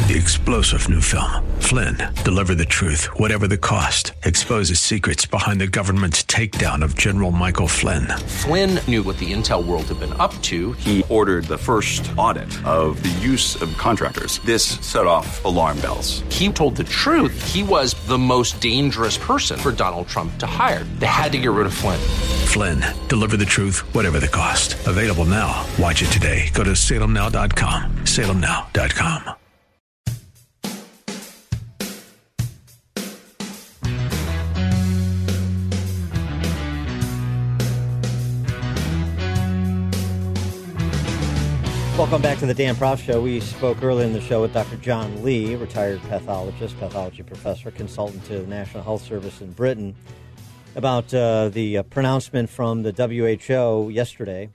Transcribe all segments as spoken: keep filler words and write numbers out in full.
The explosive new film, Flynn, deliver the truth, whatever the cost, exposes secrets behind the government's takedown of General Michael Flynn. Flynn knew what the intel world had been up to. He ordered the first audit of the use of contractors. This set off alarm bells. He told the truth. He was the most dangerous person for Donald Trump to hire. They had to get rid of Flynn. Flynn, deliver the truth, whatever the cost. Available now. Watch it today. Go to salem now dot com. salem now dot com. Welcome back to the Dan Proft Show. We spoke earlier in the show with Doctor John Lee, retired pathologist, pathology professor, consultant to the National Health Service in Britain, about uh, the uh, pronouncement from the W H O yesterday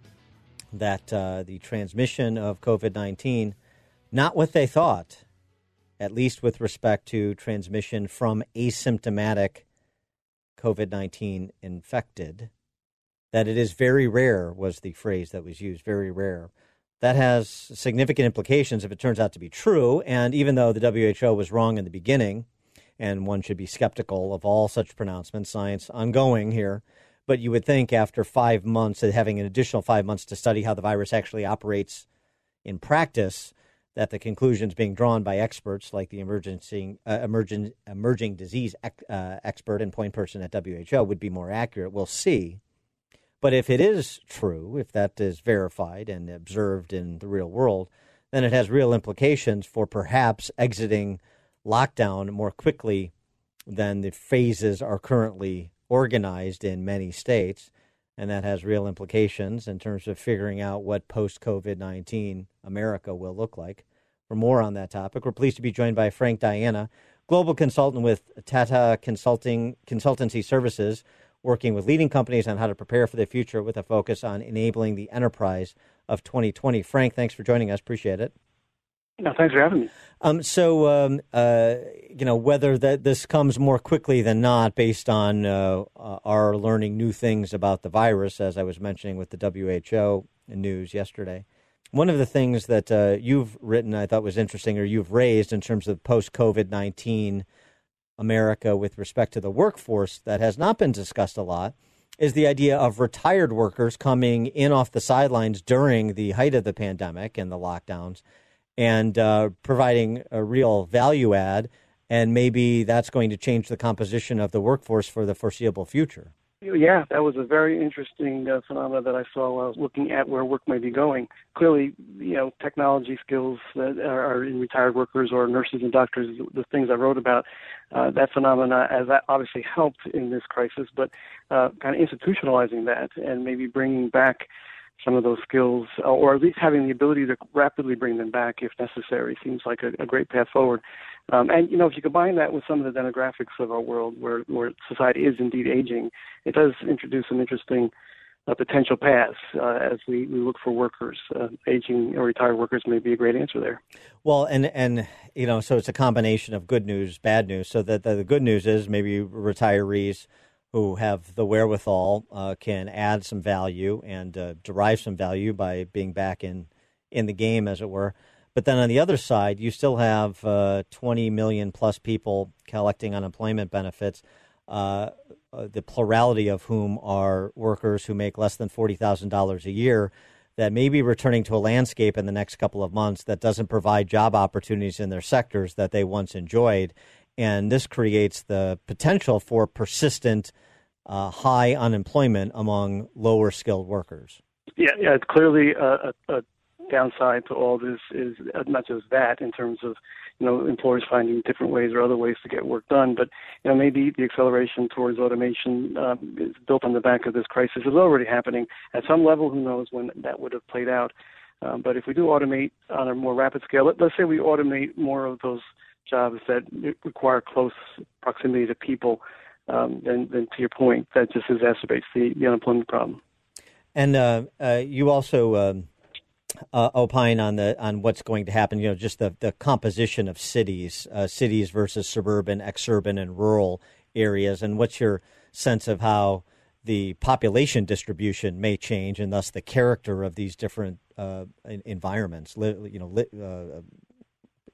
that uh, the transmission of COVID nineteen, not what they thought, at least with respect to transmission from asymptomatic COVID nineteen infected, that it is very rare was the phrase that was used, very rare. That has significant implications if it turns out to be true. And even though the W H O was wrong in the beginning, and one should be skeptical of all such pronouncements, science ongoing here, but you would think after five months, having an additional five months to study how the virus actually operates in practice, that the conclusions being drawn by experts like the emergency, uh, emerging, emerging disease ex, uh, expert and point person at W H O would be more accurate. We'll see. But if it is true, if that is verified and observed in the real world, then it has real implications for perhaps exiting lockdown more quickly than the phases are currently organized in many states. And that has real implications in terms of figuring out what post-COVID nineteen America will look like. For more on that topic, we're pleased to be joined by Frank Diana, global consultant with Tata Consulting Consultancy Services, working with leading companies on how to prepare for the future with a focus on enabling the enterprise of twenty twenty. Frank, thanks for joining us. Appreciate it. No, thanks for having me. Um, so, um, uh, you know, whether that this comes more quickly than not based on uh, uh, our learning new things about the virus, as I was mentioning with the W H O news yesterday. One of the things that uh, you've written I thought was interesting, or you've raised in terms of post-COVID nineteen America with respect to the workforce that has not been discussed a lot, is the idea of retired workers coming in off the sidelines during the height of the pandemic and the lockdowns and uh, providing a real value add. And maybe that's going to change the composition of the workforce for the foreseeable future. Yeah, that was a very interesting uh, phenomenon that I saw while I was looking at where work may be going. Clearly, you know, technology skills that are, are in retired workers or nurses and doctors, the things I wrote about, uh, that phenomena, as that obviously helped in this crisis, but uh, kind of institutionalizing that and maybe bringing back some of those skills, or at least having the ability to rapidly bring them back if necessary, seems like a, a great path forward. Um, and, you know, if you combine that with some of the demographics of our world where, where society is indeed aging, it does introduce some interesting uh, potential paths uh, as we, we look for workers. Uh, aging or retired workers may be a great answer there. Well, and, and you know, so it's a combination of good news, bad news. So that the, the good news is maybe retirees who have the wherewithal uh, can add some value and uh, derive some value by being back in, in the game, as it were. But then on the other side, you still have uh, twenty million plus people collecting unemployment benefits, uh, uh, the plurality of whom are workers who make less than forty thousand dollars a year, that may be returning to a landscape in the next couple of months that doesn't provide job opportunities in their sectors that they once enjoyed. And this creates the potential for persistent uh, high unemployment among lower skilled workers. Yeah, yeah, it's clearly a, a, a downside to all this is not just that in terms of, you know, employers finding different ways or other ways to get work done, but, you know, maybe the acceleration towards automation um, is built on the back of this crisis is already happening at some level. Who knows when that would have played out. Um, but if we do automate on a more rapid scale, let, let's say we automate more of those jobs that require close proximity to people, um, then, then to your point, that just exacerbates the, the unemployment problem. And uh, uh, you also um, uh, opine on the on what's going to happen. You know, just the, the composition of cities, uh, cities versus suburban, exurban, and rural areas. And what's your sense of how the population distribution may change, and thus the character of these different uh, environments? You know,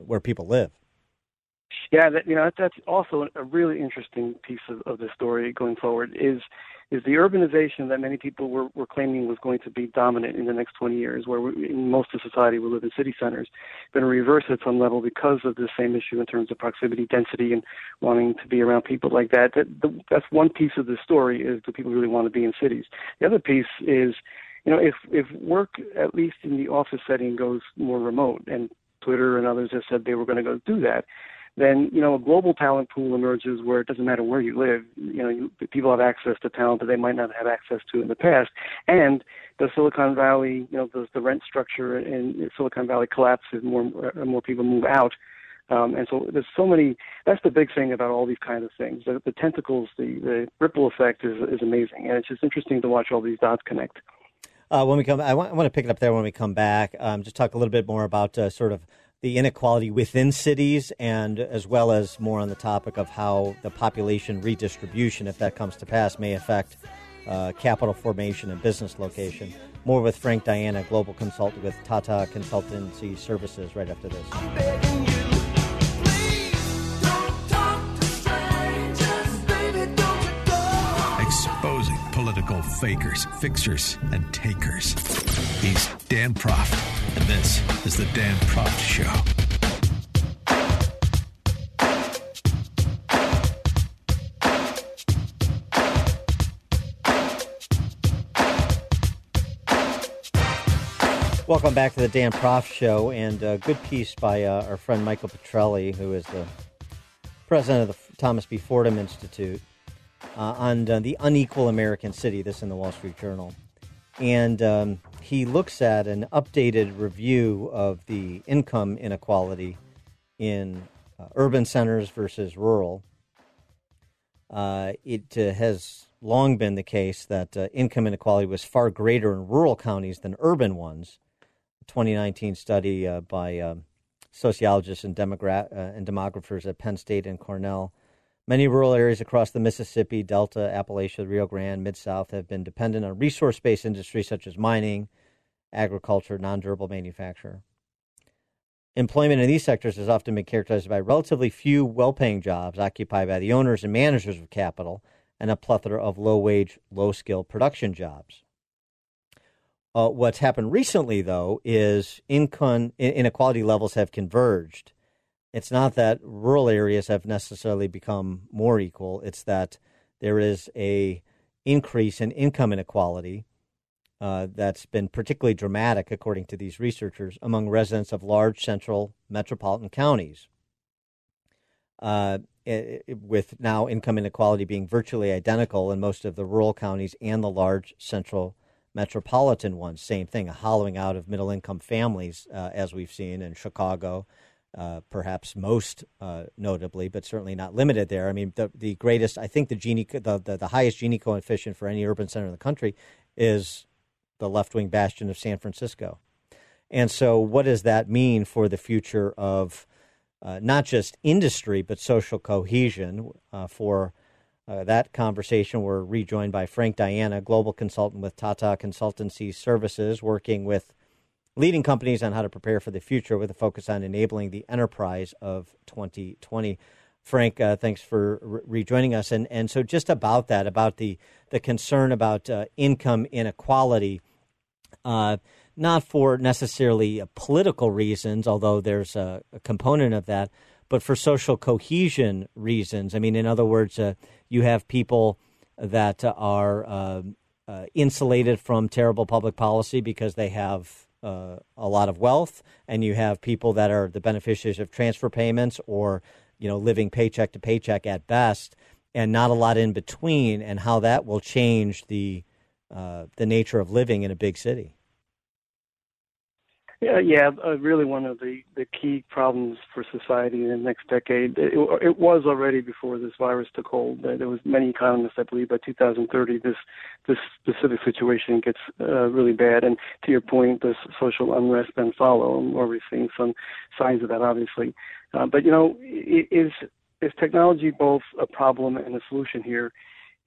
where people live. Yeah, that, you know, that, that's also a really interesting piece of, of the story going forward is is the urbanization that many people were, were claiming was going to be dominant in the next twenty years, where we, in most of society we live in city centers, going to reverse at some level because of the same issue in terms of proximity, density, and wanting to be around people like that. that the, that's one piece of the story is do people really want to be in cities? The other piece is, you know, if, if work, at least in the office setting, goes more remote, and Twitter and others have said they were going to go do that, then, you know, a global talent pool emerges where it doesn't matter where you live. You know, you, people have access to talent that they might not have access to in the past. And the Silicon Valley, you know, the, the rent structure in Silicon Valley collapses, more uh, more people move out. Um, and so there's so many, that's the big thing about all these kind of things. The, the tentacles, the, the ripple effect is, is amazing. And it's just interesting to watch all these dots connect. Uh, when we come, I want, I want to pick it up there when we come back. Um, just talk a little bit more about uh, sort of the inequality within cities, and as well as more on the topic of how the population redistribution, if that comes to pass, may affect uh, capital formation and business location. More with Frank Diana, global consultant with Tata Consultancy Services, right after this. I'm begging you, please don't talk to strangers, baby, don't you go. Exposing political fakers, fixers, and takers. He's Dan Proft, and this is the Dan Proft Show. Welcome back to the Dan Proft Show, and a good piece by uh, our friend Michael Petrelli, who is the president of the Thomas B. Fordham Institute, uh, on uh, the unequal American city, this in the Wall Street Journal. And um, he looks at an updated review of the income inequality in uh, urban centers versus rural. Uh, it uh, has long been the case that uh, income inequality was far greater in rural counties than urban ones. A twenty nineteen study uh, by uh, sociologists and, demogra- uh, and demographers at Penn State and Cornell. Many rural areas across the Mississippi, Delta, Appalachia, Rio Grande, Mid-South have been dependent on resource-based industries such as mining, agriculture, non-durable manufacture. Employment in these sectors has often been characterized by relatively few well-paying jobs occupied by the owners and managers of capital and a plethora of low-wage, low-skill production jobs. Uh, what's happened recently, though, is income inequality levels have converged. It's not that rural areas have necessarily become more equal. It's that there is a increase in income inequality uh, that's been particularly dramatic, according to these researchers, among residents of large central metropolitan counties, uh, it, it, with now income inequality being virtually identical in most of the rural counties and the large central metropolitan ones. Same thing, a hollowing out of middle-income families, uh, as we've seen in Chicago, Uh, perhaps most uh, notably, but certainly not limited there. I mean, the the greatest, I think the Gini, the, the, the highest Gini coefficient for any urban center in the country is the left-wing bastion of San Francisco. And so what does that mean for the future of uh, not just industry, but social cohesion? Uh, for uh, that conversation, we're rejoined by Frank Diana, global consultant with Tata Consultancy Services, working with leading companies on how to prepare for the future with a focus on enabling the enterprise of twenty twenty. Frank, uh, thanks for re- rejoining us. And and so just about that, about the, the concern about uh, income inequality, uh, not for necessarily uh, political reasons, although there's a, a component of that, but for social cohesion reasons. I mean, in other words, uh, you have people that are uh, uh, insulated from terrible public policy because they have Uh, a lot of wealth, and you have people that are the beneficiaries of transfer payments or, you know, living paycheck to paycheck at best, and not a lot in between, and how that will change the uh, the nature of living in a big city. Yeah, yeah, uh, really one of the, the key problems for society in the next decade. It, it was already before this virus took hold. There was many economists that believe by two thousand thirty this this specific situation gets uh, really bad. And to your point, this social unrest then follow, and we're seeing some signs of that, obviously. Uh, but, you know, is, is technology both a problem and a solution here?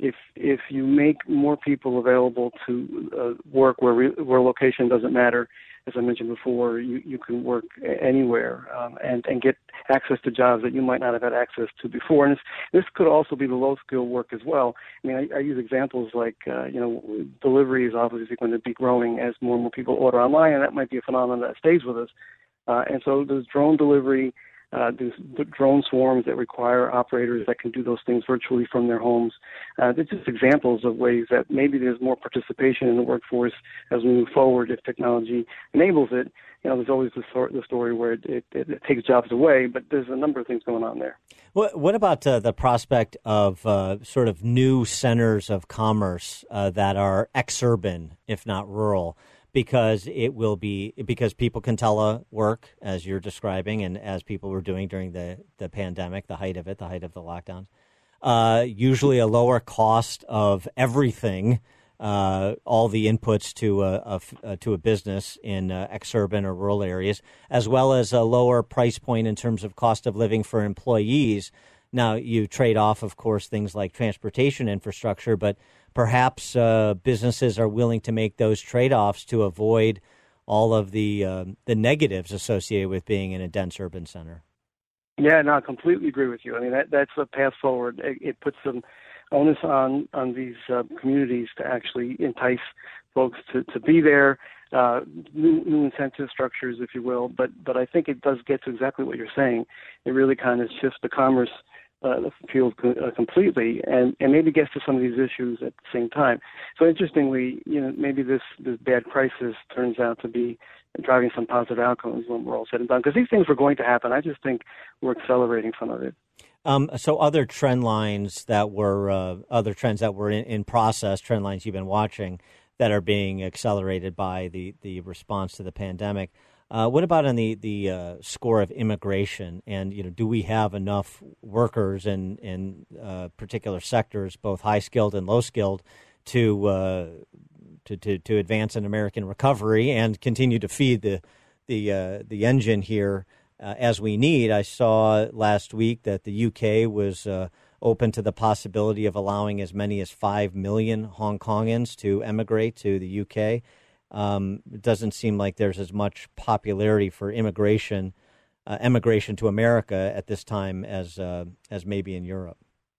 if if you make more people available to uh, work where re- where location doesn't matter, as I mentioned before, you, you can work anywhere um, and, and get access to jobs that you might not have had access to before. And this, this could also be the low-skill work as well. I mean, I, I use examples like, uh, you know, delivery is obviously going to be growing as more and more people order online, and that might be a phenomenon that stays with us. Uh, and so there's drone delivery, uh, there's drone swarms that require operators that can do those things virtually from their homes. Uh, they're just examples of ways that maybe there's more participation in the workforce as we move forward if technology enables it. You know, there's always the, sort, the story where it, it, it takes jobs away, but there's a number of things going on there. What, what about uh, the prospect of uh, sort of new centers of commerce uh, that are exurban, if not rural? Because it will be because people can telework, as you're describing, and as people were doing during the, the pandemic, the height of it, the height of the lockdowns. Uh, usually a lower cost of everything, uh, all the inputs to a, a, a to a business in uh, exurban or rural areas, as well as a lower price point in terms of cost of living for employees. Now, you trade off, of course, things like transportation infrastructure, but perhaps uh, businesses are willing to make those trade-offs to avoid all of the uh, the negatives associated with being in a dense urban center. Yeah, no, I completely agree with you. I mean, that, that's a path forward. It, it puts some onus on, on these uh, communities to actually entice folks to, to be there, uh, new, new incentive structures, if you will. But, but I think it does get to exactly what you're saying. It really kind of shifts the commerce Uh, the field uh, completely, and, and maybe gets to some of these issues at the same time. So interestingly, you know, maybe this, this bad crisis turns out to be driving some positive outcomes when we're all said and done. Because these things were going to happen. I just think we're accelerating some of it. Um, so other trend lines that were uh, other trends that were in, in process, trend lines you've been watching that are being accelerated by the, the response to the pandemic. Uh, what about on the the uh, score of immigration? And you know, do we have enough workers in in uh, particular sectors, both high skilled and low skilled, to, uh, to to to advance an American recovery and continue to feed the the uh, the engine here uh, as we need? I saw last week that the U K was uh, open to the possibility of allowing as many as five million Hong Kongans to emigrate to the U K. Um, it doesn't seem like there's as much popularity for immigration, uh, emigration to America at this time as uh, as maybe in Europe.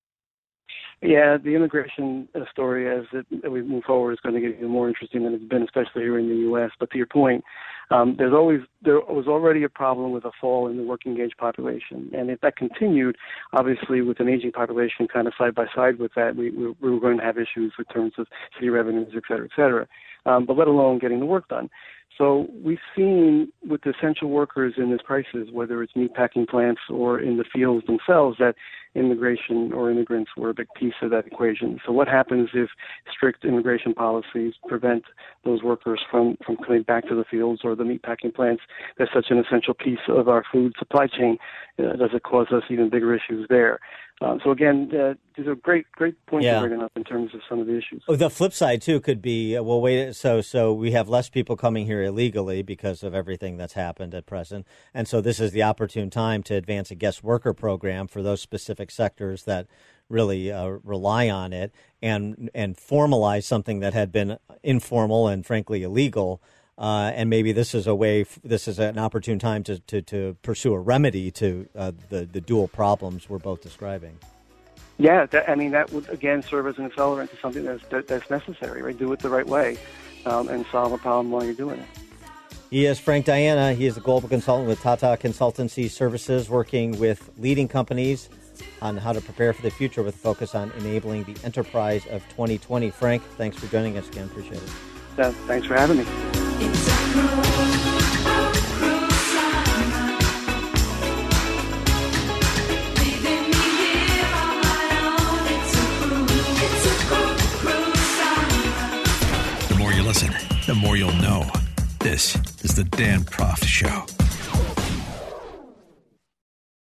Yeah, the immigration story as it, as we move forward is going to get even more interesting than it's been, especially here in the U S. But to your point, um, there's always there was already a problem with a fall in the working age population, and if that continued, obviously with an aging population kind of side by side with that, we, we, we were going to have issues in terms of city revenues, et cetera, et cetera. Um, but let alone getting the work done. So we've seen with the essential workers in this crisis, whether it's meatpacking plants or in the fields themselves, that immigration or immigrants were a big piece of that equation. So what happens if strict immigration policies prevent those workers from, from coming back to the fields or the meatpacking plants? That's such an essential piece of our food supply chain. Uh, does it cause us even bigger issues there? Um, so again, uh, these are great, great points yeah. you're bringing up in terms of some of the issues. Oh, the flip side too could be, uh, well, wait, so so we have less people coming here illegally because of everything that's happened at present, and so this is the opportune time to advance a guest worker program for those specific sectors that really uh, rely on it, and and formalize something that had been informal and frankly illegal. Uh, and maybe this is a way, this is an opportune time to, to, to pursue a remedy to uh, the, the dual problems we're both describing. Yeah, that, I mean, that would, again, serve as an accelerant to something that's, that, that's necessary, right? Do it the right way um, and solve a problem while you're doing it. He is Frank Diana. He is a global consultant with Tata Consultancy Services, working with leading companies on how to prepare for the future with a focus on enabling the enterprise of twenty twenty. Frank, thanks for joining us again. Appreciate it. Uh, thanks for having me. It's a cruise, a cruise line. Leaving me here on my own. It's a cruise, it's a cruise, cruise line. The more you listen, the more you'll know. This is the Dan Proft Show.